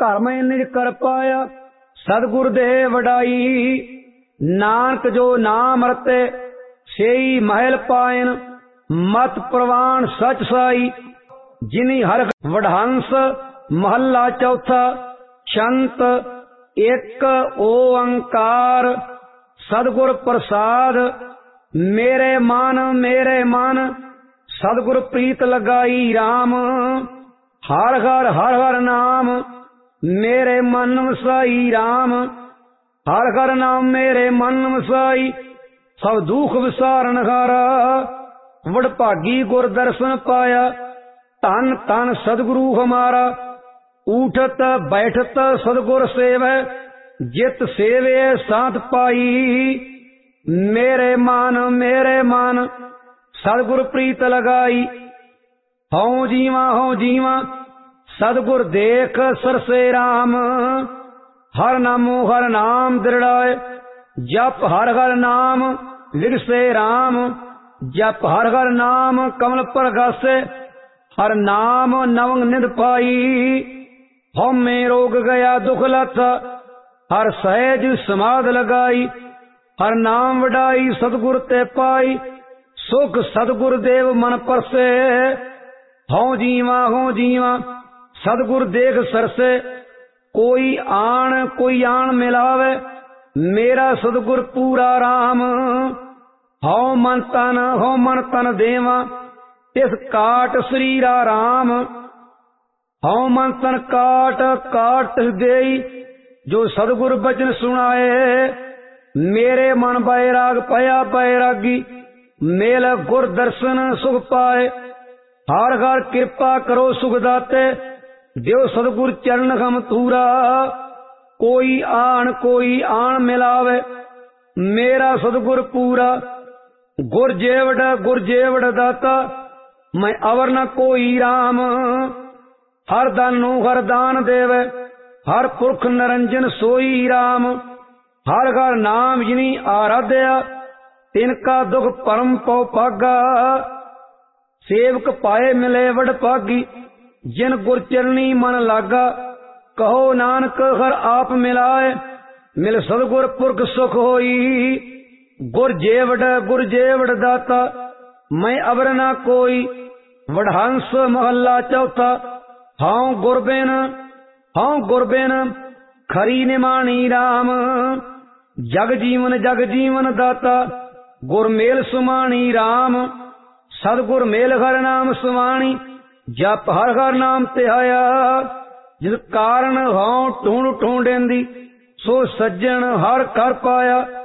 ਘਰ ਮੈਂ ਨਿਜ ਕਰ ਪਾਇਆ। सतगुर दे वडाई नानक जो नाम रते सेई महल पायन। मत प्रवान सच साई जिनी हर वडहंस। महला चौथा छंत एक ओंकार। सतगुर प्रसाद मेरे मन सतगुर प्रीत लगाई राम। हर हर नाम मेरे मन वसाई राम। हर हर नाम मेरे मन वसाई। सब दुख विसारन हारा वडभागी गुर दर्शन पाया। धन धन सतगुरु हमारा उठत बैठत सतगुर सेवै। जित सेवे साथ पाई मेरे मन सतगुर प्रीत लगाई। हऊँ जीवा सतगुर देख सरसे राम। हर नाम दृढ़ाए जप हर हर नाम लिखसे राम। जप हर हर नाम कमल प्रगासे। हर नाम नवंग निध पाई। हमें रोग गया दुख लथा हर सहज समाध लगाई। हर नाम वडाई सतगुर ते पाई। सुख सतगुर देव मन परसे। हूँ जीवा सतगुर देख सरसे। कोई आन मिलावे मेरा सतगुर पूरा राम। हौ मन तन देवा तिस काट शरीरा राम। हौ मन तन काट तिस देई जो सतगुर बचन सुनाए। मेरे मन बैराग पया बैरागी मेल गुर दर्शन सुख पाए। हर हर कृपा करो सुख दाते देव सतगुर चरण हम तूरा। कोई आन मिलावे मेरा सतगुर पूरा। गुर जेवड़ दाता मैं अवर न कोई राम। हर दान देवे हर पुरख निरंजन सोई राम। हर हर नाम जिनी आराध्या तिनका दुख परम पौ पागा। सेवक पाए मिले वड पागी जिन गुर चरनी मन लागा। कहो नानक हर आप मिलाए मिल सतगुर पुरख सुख होई। गुर जेवड़ दाता मैं अवर ना कोई। वडहंस महला चौथा हाउ गुरबिन खरी निमानी राम। जग जीवन दाता गुर मेल सुमानी राम। सतगुर मेल हर नाम सुवाणी जप हर हर नाम तिहाया। जिस कारण हाउ ढूंढेंदी सो सज्जन हर कर पाया।